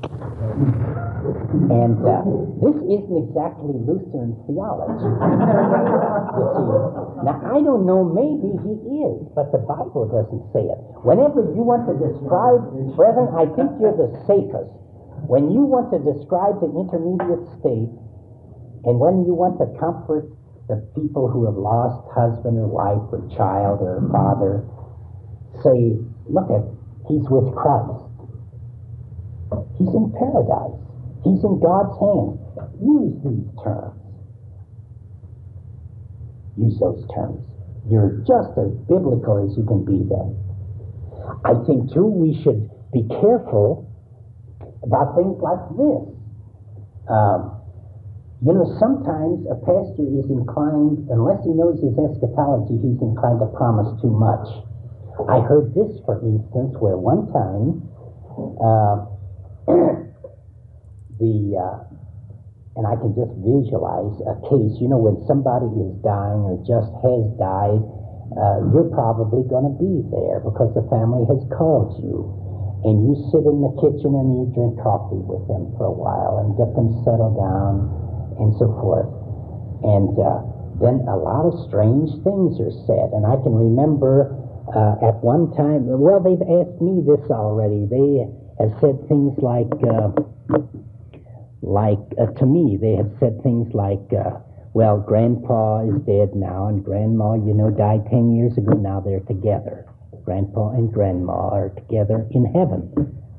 And this isn't exactly Lutheran theology. You see, now I don't know, maybe he is, but the Bible doesn't say it. Whenever you want to describe, brethren, I think you're the safest. When you want to describe the intermediate state, and when you want to comfort the people who have lost husband or wife or child or father, say, look at, he's with Christ. He's in paradise. He's in God's hand. Use these terms. Use those terms. You're just as biblical as you can be then. I think, too, we should be careful about things like this. Sometimes a pastor is inclined, unless he knows his eschatology, he's inclined to promise too much. I heard this, for instance, where one time and I can just visualize a case, when somebody is dying or just has died, you're probably going to be there because the family has called you. And you sit in the kitchen and you drink coffee with them for a while and get them settled down and so forth. And then a lot of strange things are said. And I can remember at one time, well, they've asked me this already. They have said things like to me, they have said things like, well, Grandpa is dead now, and Grandma, died 10 years ago. Now they're together. Grandpa and Grandma are together in heaven.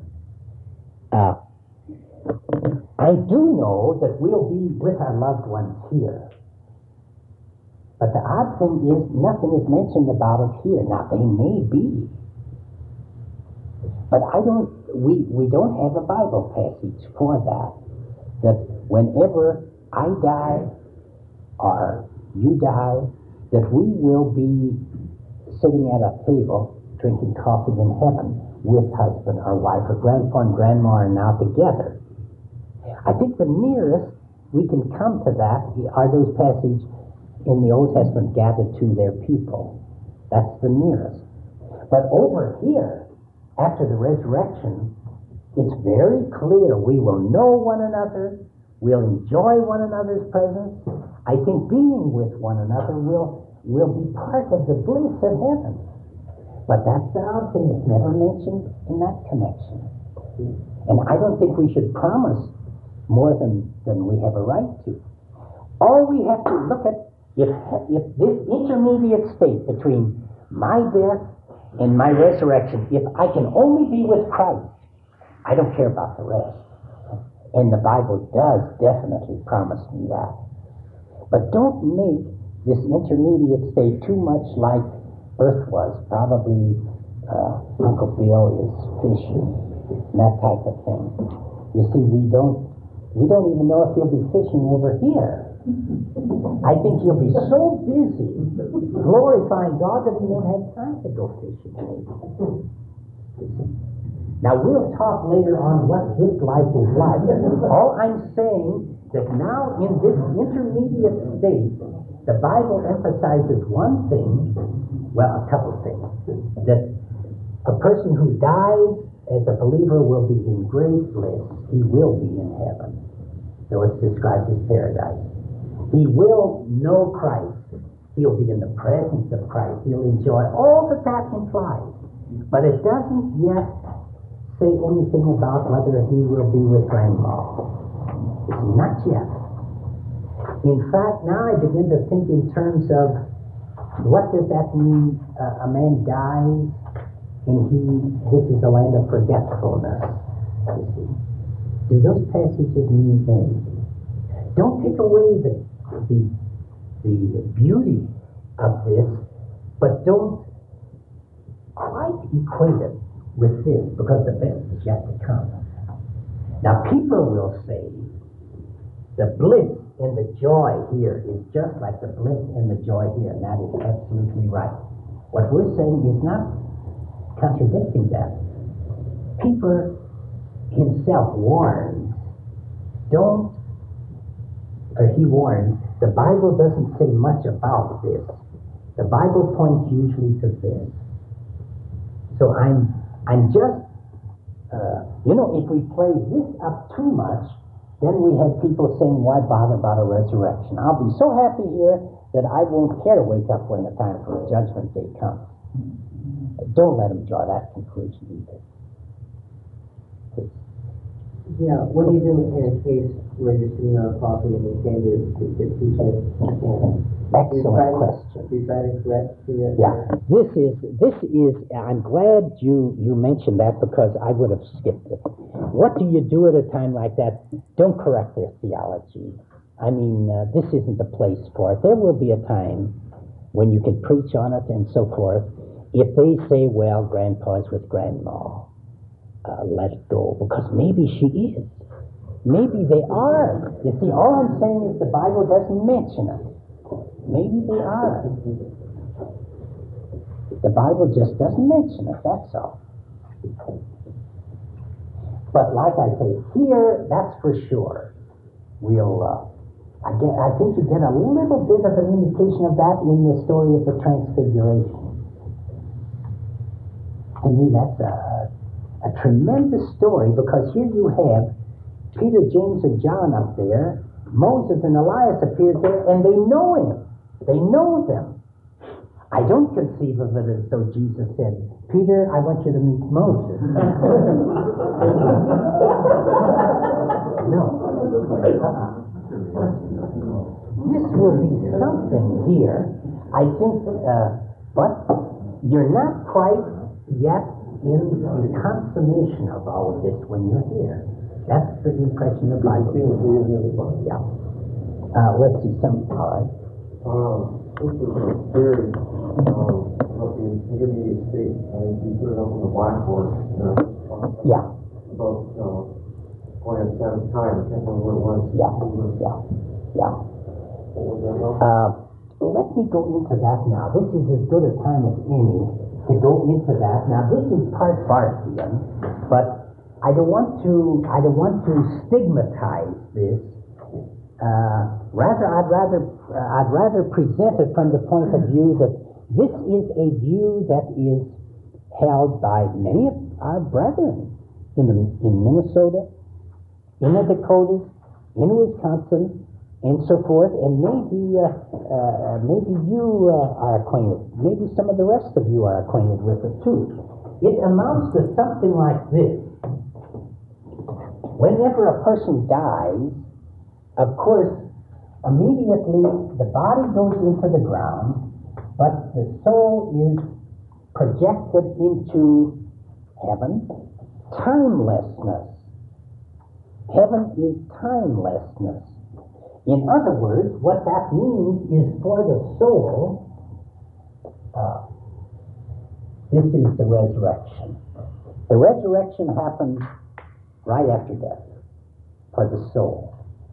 I do know that we'll be with our loved ones here. But the odd thing is, nothing is mentioned about it here. Now, they may be. But we don't have a Bible passage for that. That whenever I die or you die, that we will be sitting at a table drinking coffee in heaven with husband or wife, or grandpa and grandma are now together. I think the nearest we can come to that are those passages in the Old Testament, gathered to their people. That's the nearest. But over here, after the resurrection, it's very clear we will know one another, we'll enjoy one another's presence. I think being with one another will be part of the bliss of heaven. But that's the odd thing, it's never mentioned in that connection. And I don't think we should promise more than we have a right to. All we have to look at, if this intermediate state between my death and my resurrection, if I can only be with Christ, I don't care about the rest. And the Bible does definitely promise me that. But don't make this intermediate state too much like earth was. Probably Uncle Bill is fishing, that type of thing. You see, we don't even know if he'll be fishing over here. I think he'll be so busy glorifying God that he won't have time to go fishing. Now, we'll talk later on what his life is like. All I'm saying that now in this intermediate state, the Bible emphasizes one thing, well, a couple things, that a person who dies as a believer will be in great bliss. He will be in heaven. So it's described as paradise. He will know Christ. He'll be in the presence of Christ. He'll enjoy all that implies. But it doesn't yet say anything about whether he will be with Grandma. Not yet. In fact, now I begin to think in terms of what does that mean? A man dies and this is a land of forgetfulness. You see. Do those passages mean anything? Don't take away the beauty of this, but don't quite equate it with this, because the best is yet to come. Now, people will say the bliss and the joy here is just like the bliss and the joy here, and that is absolutely right. What we're saying is not contradicting that. Peter himself warns, he warns, the Bible doesn't say much about this. The Bible points usually to this. So I'm just If we play this up too much, then we have people saying, why bother about a resurrection? I'll be so happy here that I won't care to wake up when the time for judgment day comes. Don't let them draw that conclusion either. Please. Yeah, what do you do in a case where you're sitting on coffee and you can't do it? Excellent question. You try to correct the... Yeah, this is, I'm glad you mentioned that because I would have skipped it. What do you do at a time like that? Don't correct their theology. I mean, this isn't the place for it. There will be a time when you can preach on it and so forth. If they say, well, Grandpa's with Grandma, let it go, because maybe she is. Maybe they are. You see, all I'm saying is the Bible doesn't mention it. Maybe they are. The Bible just doesn't mention it, that's all. But like I say, here, that's for sure. I think you get a little bit of an indication of that in the story of the Transfiguration. To me, that's a tremendous story, because here you have Peter, James, and John up there. Moses and Elias appears there, and they know him. They know them. I don't conceive of it as though Jesus said, Peter, I want you to meet Moses. No. This will be something here. I think, but you're not quite yet in the consummation of all of this when you're here. That's the impression the Bible gives. Yeah. Let's see some. All right. This is a theory of the intermediate state. You put it up on the blackboard. Yeah. About going at 7 times. I can't remember what it was. Yeah. What was that about? Let me go into that now. This is as good a time as any to go into that. Now, this is part Barthian, but I don't want to stigmatize this. I'd rather present it from the point of view that this is a view that is held by many of our brethren in Minnesota, in the Dakotas, in Wisconsin, and so forth. And maybe you are acquainted. Maybe some of the rest of you are acquainted with it too. It amounts to something like this. Whenever a person dies, of course, immediately the body goes into the ground, but the soul is projected into heaven. Timelessness. Heaven is timelessness. In other words, what that means is for the soul, this is the resurrection. The resurrection happens right after death for the soul.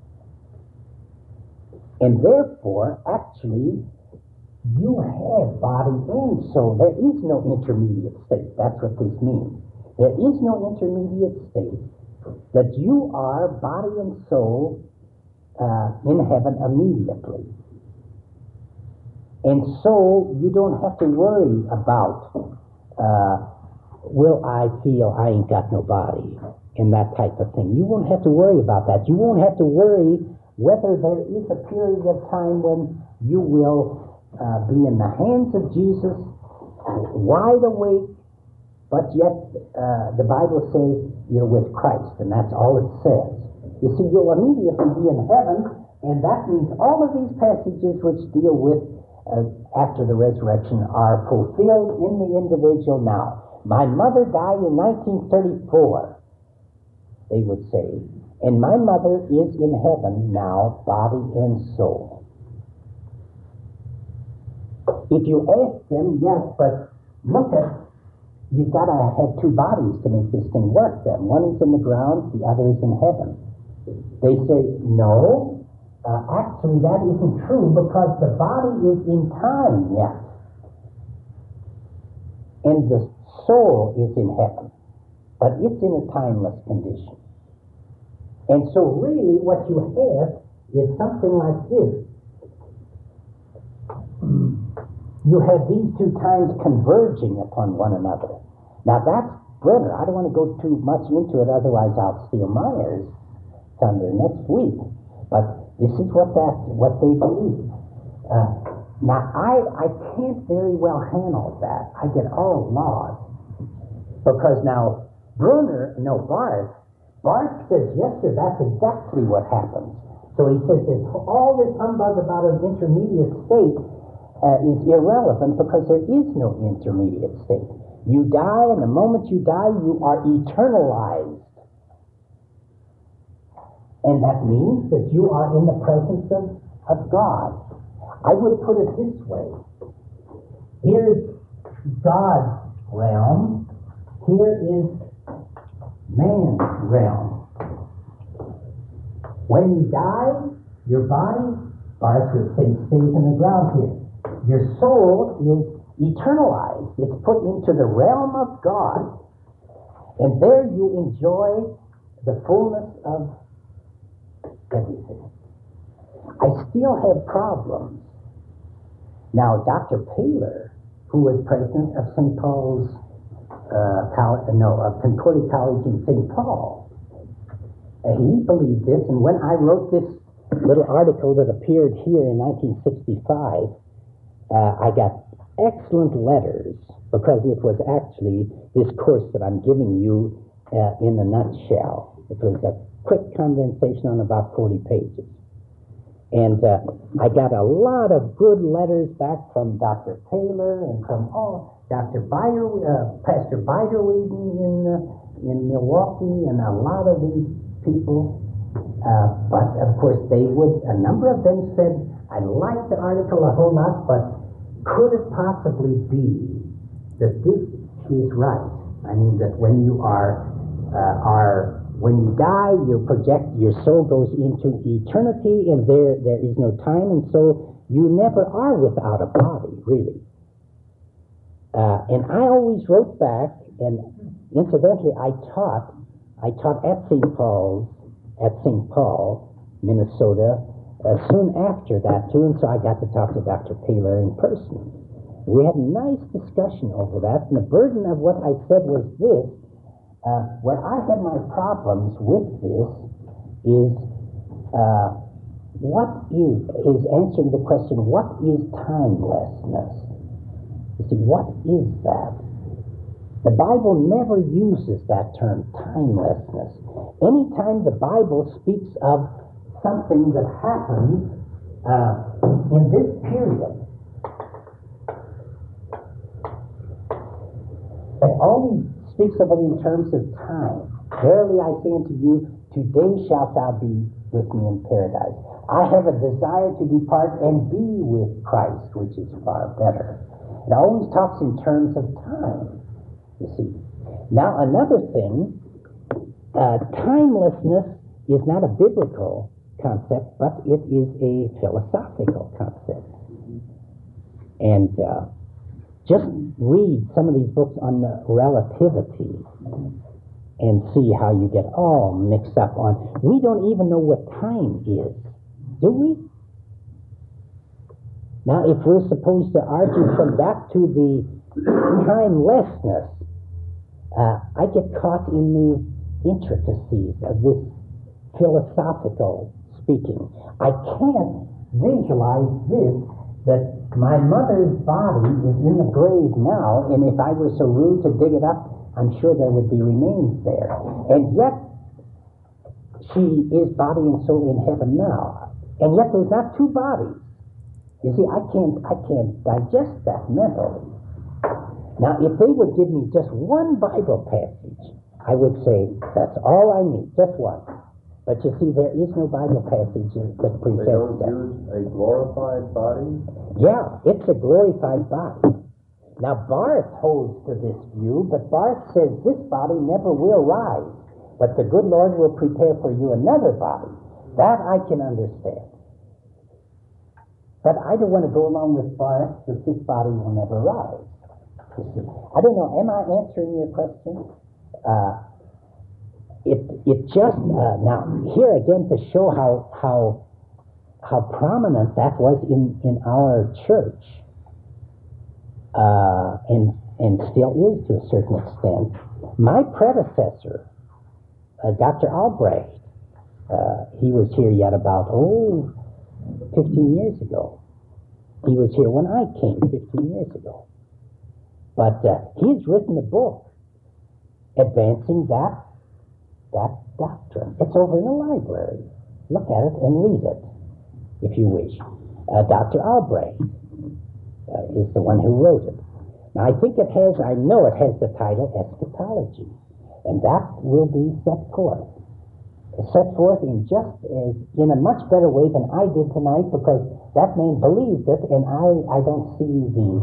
And therefore, actually, you have body and soul. There is no intermediate state. That's what this means. There is no intermediate state, that you are body and soul in heaven immediately. And so you don't have to worry about, will I feel I ain't got no body, and that type of thing. You won't have to worry about that. You won't have to worry whether there is a period of time when you will be in the hands of Jesus, wide awake, but yet the Bible says you're with Christ, and that's all it says. You see, you'll immediately be in heaven, and that means all of these passages which deal with after the resurrection are fulfilled in the individual now. My mother died in 1934, they would say, and my mother is in heaven now, body and soul. If you ask them, yes, but look at, you've got to have two bodies to make this thing work then. One is in the ground, the other is in heaven. They say, no, actually that isn't true, because the body is in time yet. And the soul is in heaven, but it's in a timeless condition. And so really what you have is something like this. You have these two times converging upon one another. Now Brother, I don't want to go too much into it, otherwise I'll steal Myers' thunder next week. But this is what they believe. Now, I can't very well handle that. I get all lost. Because now, Barth says, yes, sir, that's exactly what happens. So he says all this humbug about an intermediate state is irrelevant because there is no intermediate state. You die, and the moment you die, you are eternalized. And that means that you are in the presence of God. I would put it this way. Here's God's realm. Here is man's realm. When you die, your body, stays in the ground here. Your soul is eternalized. It's put into the realm of God. And there you enjoy the fullness of everything. I still have problems. Now, Dr. Paler, who was president of St. Paul's Concordia College in St. Paul, he believed this, and when I wrote this little article that appeared here in 1965, I got excellent letters because it was actually this course that I'm giving you in a nutshell. It was a quick condensation on about 40 pages. And I got a lot of good letters back from Dr. Taylor and from Pastor Biderweeden in Milwaukee, and a lot of these people. But of course, a number of them said, I liked the article a whole lot, but could it possibly be that this is right? I mean, that when you when you die, your soul goes into eternity, and there is no time, and so you never are without a body, really. And I always wrote back, and incidentally, I taught at St. Paul, Minnesota, soon after that too, and so I got to talk to Dr. Paler in person. We had a nice discussion over that, and the burden of what I said was this. Where I had my problems with this is answering the question, what is timelessness? You see, what is that? The Bible never uses that term, timelessness. Anytime the Bible speaks of something that happens in this period, it always speaks of it in terms of time. Verily I say unto you, today shalt thou be with me in paradise. I have a desire to depart and be with Christ, which is far better. It always talks in terms of time, you see. Now, another thing, timelessness is not a biblical concept, but it is a philosophical concept. And just read some of these books on relativity and see how you get all mixed up on. We don't even know what time is, do we? Now, if we're supposed to argue from that to the timelessness, I get caught in the intricacies of this philosophical speaking. I can't visualize this, that my mother's body is in the grave now, and if I were so rude to dig it up, I'm sure there would be remains there. And yet, she is body and soul in heaven now. And yet there's not two bodies. You see, I can't digest that mentally. Now, if they would give me just one Bible passage, I would say, that's all I need, just one. But you see, there is no Bible passage that presents that. They don't use a glorified body? Yeah, it's a glorified body. Now, Barth holds to this view, but Barth says this body never will rise, but the good Lord will prepare for you another body. That I can understand. But I don't want to go along with Barth that this body will never rise. You see, I don't know, am I answering your question? It just now here again to show how prominent that was in our church, and and still is to a certain extent. My predecessor, Dr. Albrecht, he was here yet about, 15 years ago. He was here when I came 15 years ago. But he's written a book advancing that doctrine. It's over in the library. Look at it and read it, if you wish. Dr. Albrecht is the one who wrote it. Now, I know it has the title Eschatology, and that will be set forth in just as, in a much better way than I did tonight, because that man believed it, and I don't see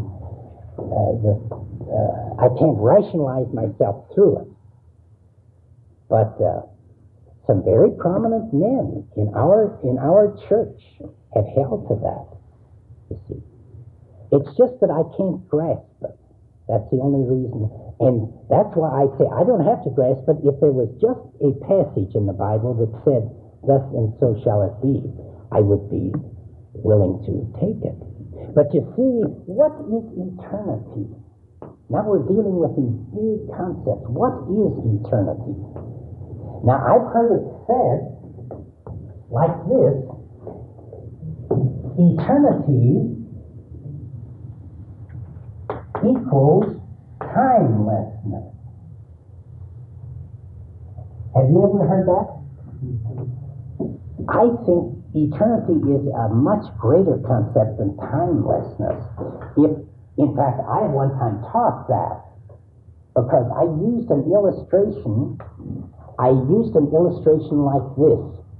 I can't rationalize myself through it. But some very prominent men in our church have held to that, you see. It's just that I can't grasp it. That's the only reason. And that's why I say I don't have to grasp it. If there was just a passage in the Bible that said, thus and so shall it be, I would be willing to take it. But you see, what is eternity? Now we're dealing with these big concepts. What is eternity? Now I've heard it said like this: eternity equals timelessness. Have you ever heard that? I think eternity is a much greater concept than timelessness. In fact, I at one time taught that, because I used an illustration like this.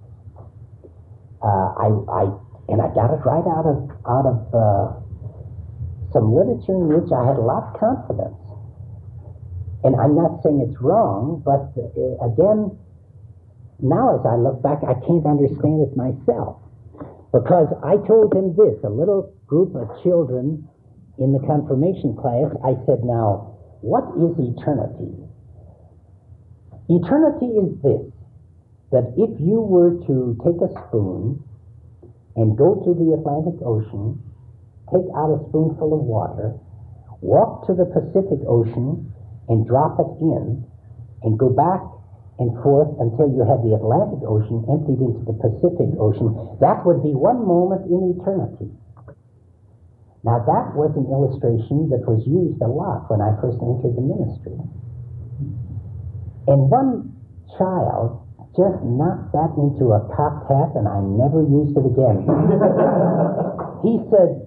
I got it right out of some literature in which I had a lot of confidence. And I'm not saying it's wrong, but again, now as I look back, I can't understand it myself. Because I told him this, a little group of children in the confirmation class, I said, now, what is eternity? Eternity is this, that if you were to take a spoon and go to the Atlantic Ocean, take out a spoonful of water, walk to the Pacific Ocean and drop it in, and go back and forth until you had the Atlantic Ocean emptied into the Pacific Ocean, that would be one moment in eternity. Now that was an illustration that was used a lot when I first entered the ministry. And one child just knocked that into a cocked hat, and I never used it again. He said,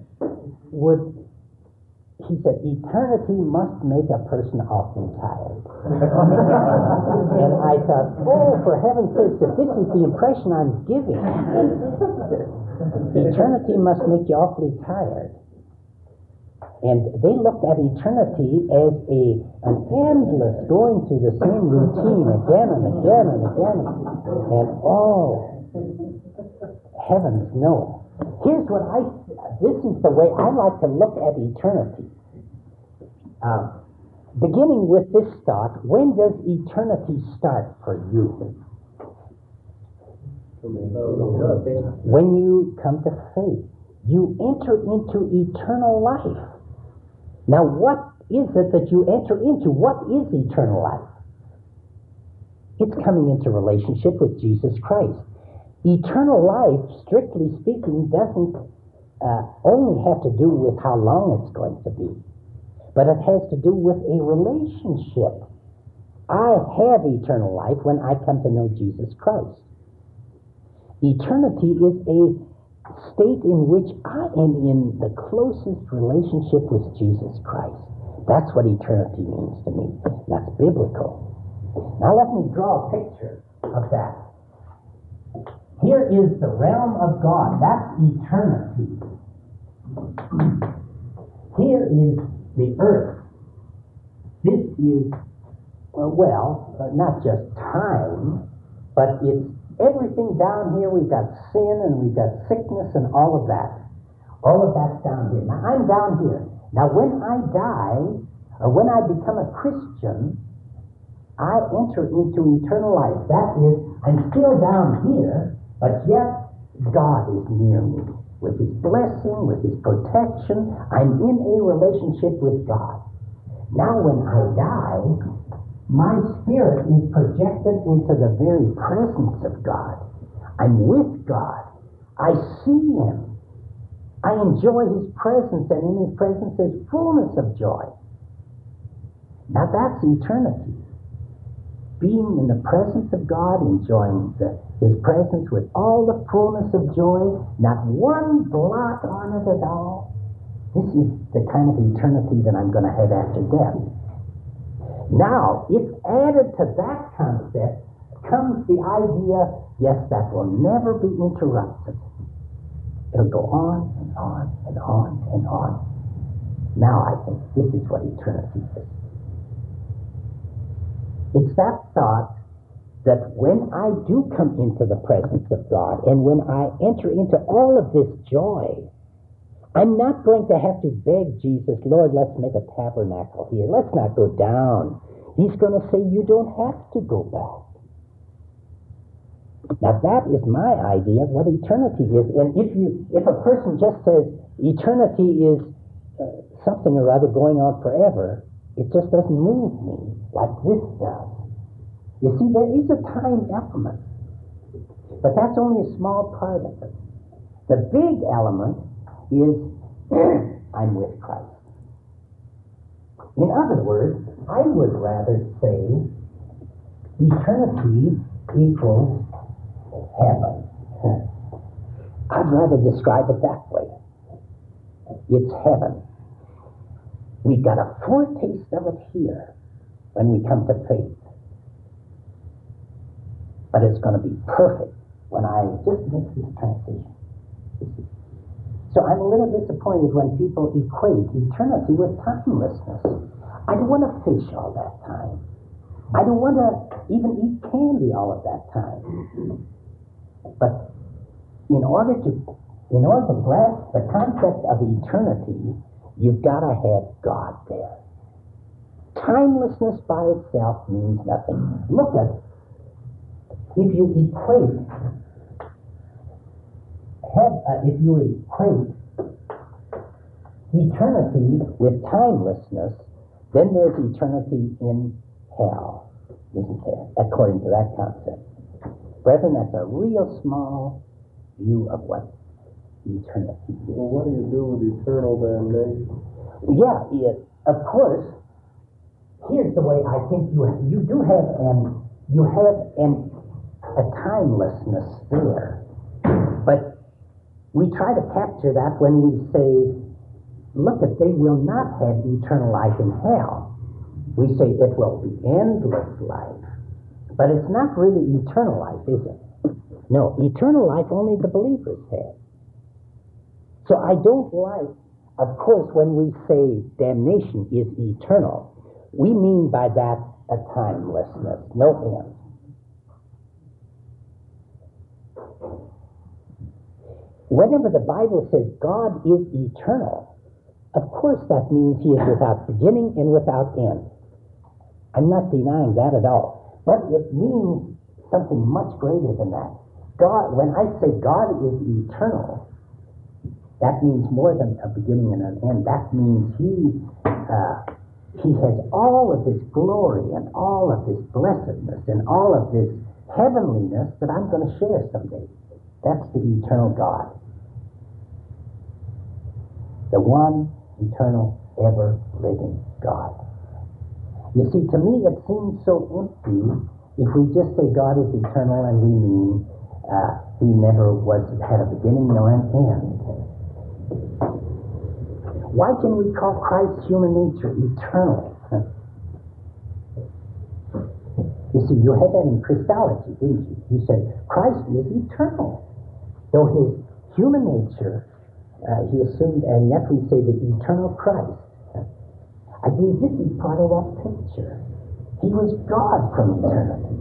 eternity must make a person awfully tired. And I thought, for heaven's sake, if this is the impression I'm giving, eternity must make you awfully tired. And they looked at eternity as an endless going through the same routine again and again and again. And heavens no. Here's what this is the way I like to look at eternity. Beginning with this thought, when does eternity start for you? When you come to faith. You enter into eternal life. Now, what is it that you enter into? What is eternal life? It's coming into relationship with Jesus Christ. Eternal life, strictly speaking, doesn't only have to do with how long it's going to be, but it has to do with a relationship. I have eternal life when I come to know Jesus Christ. Eternity is a state in which I am in the closest relationship with Jesus Christ. That's what eternity means to me. That's biblical. Now let me draw a picture of that. Here is the realm of God. That's eternity. Here is the earth. This is, not just time, but it's everything down here. We've got sin and we've got sickness and all of that. All of that's down here. Now, I'm down here. Now, when I die, or when I become a Christian, I enter into eternal life. That is, I'm still down here, but yet God is near me. With His blessing, with His protection, I'm in a relationship with God. Now when I die, my spirit is projected into the very presence of God. I'm with God. I see Him. I enjoy His presence, and in His presence there's fullness of joy. Now that's eternity. Being in the presence of God, enjoying His presence with all the fullness of joy, not one blot on it at all. This is the kind of eternity that I'm going to have after death. Now, if added to that concept comes the idea, yes, that will never be interrupted. It'll go on and on and on and on. Now I think this is what eternity is. It's that thought that when I do come into the presence of God and when I enter into all of this joy, I'm not going to have to beg Jesus, Lord, let's make a tabernacle here. Let's not go down. He's going to say, you don't have to go back. Now that is my idea of what eternity is. And if a person just says eternity is something or other going on forever, it just doesn't move me like this does. You see, there is a time element, but that's only a small part of it. The big element is I'm with Christ. In other words, I would rather say eternity equals heaven. I'd rather describe it that way. It's heaven. We got a foretaste of it here when we come to faith. But it's going to be perfect when I just make this transition. So I'm a little disappointed when people equate eternity with timelessness. I don't want to fish all that time. I don't want to even eat candy all of that time. But in order to grasp the concept of eternity, you've got to have God there. Timelessness by itself means nothing. Look at, if you equate eternity with timelessness, then there's eternity in hell, isn't there? According to that concept. Brethren, that's a real small view of what eternity is. Well, what do you do with eternal damnation? Yeah, of course. Here's the way I think you do have a timelessness there, but we try to capture that when we say, look, they will not have eternal life in hell. We say it will be endless life, but it's not really eternal life, is it? No, eternal life only the believers have. So I don't like, of course, when we say damnation is eternal, we mean by that a timelessness, no end. Whenever the Bible says God is eternal, of course that means He is without beginning and without end. I'm not denying that at all. But it means something much greater than that. God, when I say God is eternal, that means more than a beginning and an end. That means He has all of this glory and all of this blessedness and all of this heavenliness that I'm going to share someday. That's the eternal God. The one eternal, ever-living God. You see, to me it seems so empty if we just say God is eternal and we mean He never had a beginning nor an end. Why can we call Christ's human nature eternal? You see, you had that in Christology, didn't you? You said Christ is eternal. Though His human nature, He assumed, and yet we say the eternal Christ. I believe this is part of that picture. He was God from eternity.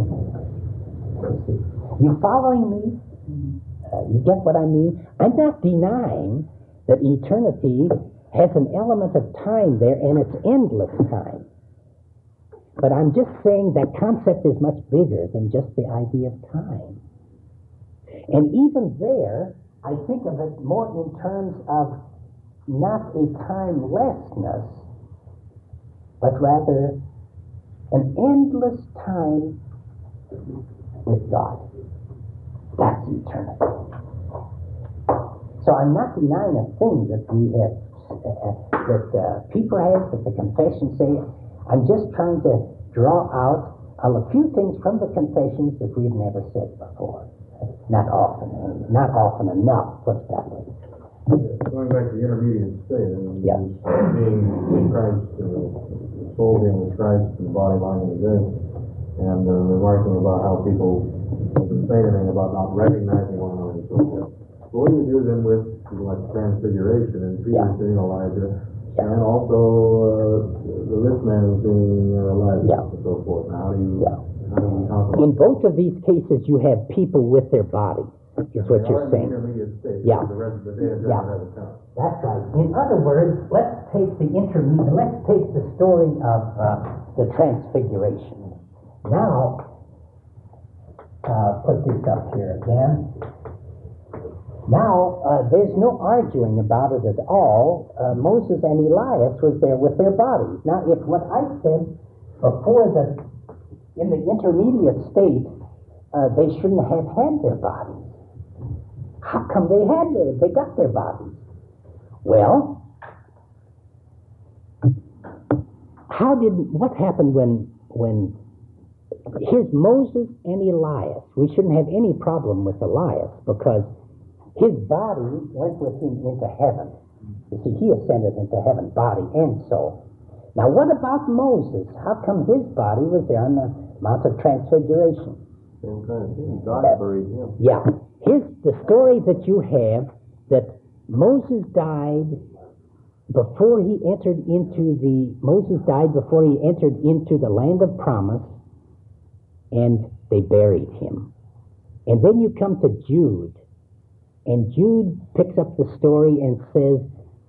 You following me? You get what I mean? I'm not denying that eternity has an element of time there, and it's endless time. But I'm just saying that concept is much bigger than just the idea of time. And even there, I think of it more in terms of not a timelessness, but rather an endless time with God. That's eternity. So I'm not denying a thing that we have, that people have, that the confessions say. I'm just trying to draw out a few things from the confessions that we've never said before. Not often enough, put it that way. Going back to the intermediate state, and Yeah. being in Christ, soul being with Christ, and the body lying in the grave, and remarking about how people doesn't say anything about not recognizing one another and so forth. What do you do then with like transfiguration and Peter seeing Elijah, and also the rich man seeing Elijah and so forth? Now, how do you talk about In both of these cases, you have people with their bodies, is what you're saying. Intermediate state, Yeah. the rest of the day doesn't come. That's right. In other words, let's take the story of the Transfiguration. Now, put this up here again. Now, there's no arguing about it at all. Moses and Elias was there with their bodies. Now, if what I said before that in the intermediate state, they shouldn't have had their bodies. How come they got their bodies? Well, what happened when here's Moses and Elias. We shouldn't have any problem with Elias because his body went with him into heaven. You see, he ascended into heaven, body and soul. Now, what about Moses? How come his body was there on the Mount of Transfiguration? Same kind of thing. God buried him. Yeah. Here's the story that you have, that Moses died before he entered into the land of promise, and they buried him. And then you come to Jude, and Jude picks up the story and says,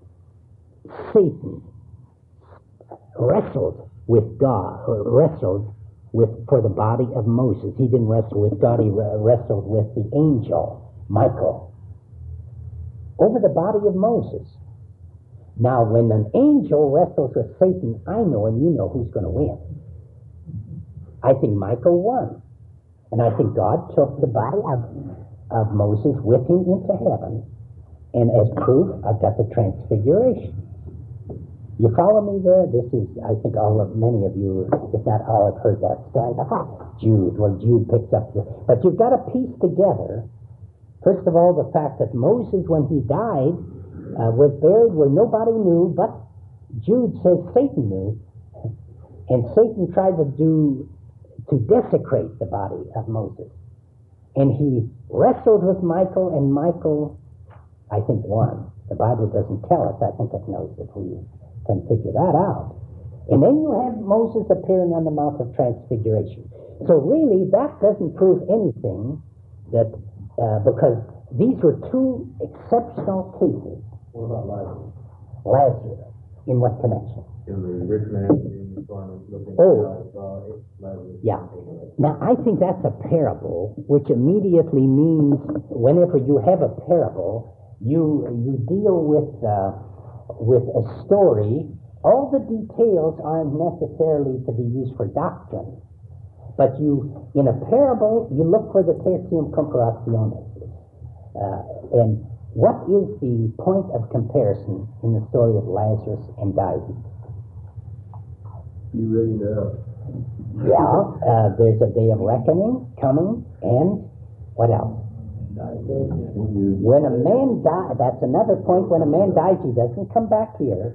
Satan wrestled with God, for the body of Moses. He didn't wrestle with God, he wrestled with the angel, Michael, over the body of Moses. Now, when an angel wrestles with Satan, I know and you know who's going to win. I think Michael won. And I think God took the body of Moses with him into heaven. And as proof, I've got the Transfiguration. You follow me there? This is, I think many of you, if not all, have heard that story before. Jude, where Jude picks up but you've got to piece together, first of all, the fact that Moses, when he died, was buried where nobody knew, but Jude says Satan knew, and Satan tried to desecrate the body of Moses. And he wrestled with Michael, and Michael, I think, won. The Bible doesn't tell us. I think it knows that we can figure that out. And then you have Moses appearing on the Mount of Transfiguration. So really, that doesn't prove anything, that because these were two exceptional cases. What about Lazarus? Lazarus, in what connection? In the rich man being the farmer looking Lazarus. Yeah. Now, I think that's a parable, which immediately means whenever you have a parable, you deal with a story. All the details aren't necessarily to be used for doctrine, but in a parable, you look for the tertium comparationis. And what is the point of comparison in the story of Lazarus and David? You ready now? Yeah, there's a day of reckoning coming, and what else? When a man dies, that's another point. When a man dies, he doesn't come back here.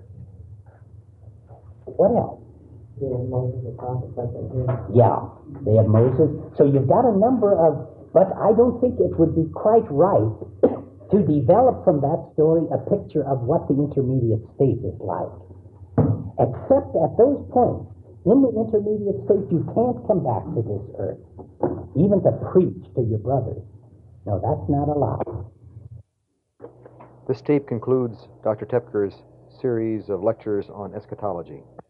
What else? Day of Moses, the prophet, Yeah, Day of Moses. So you've got a number of, but I don't think it would be quite right to develop from that story a picture of what the intermediate state is like. Except at those points, in the intermediate state, you can't come back to this earth, even to preach to your brothers. No, that's not allowed. This tape concludes Dr. Tepker's series of lectures on eschatology.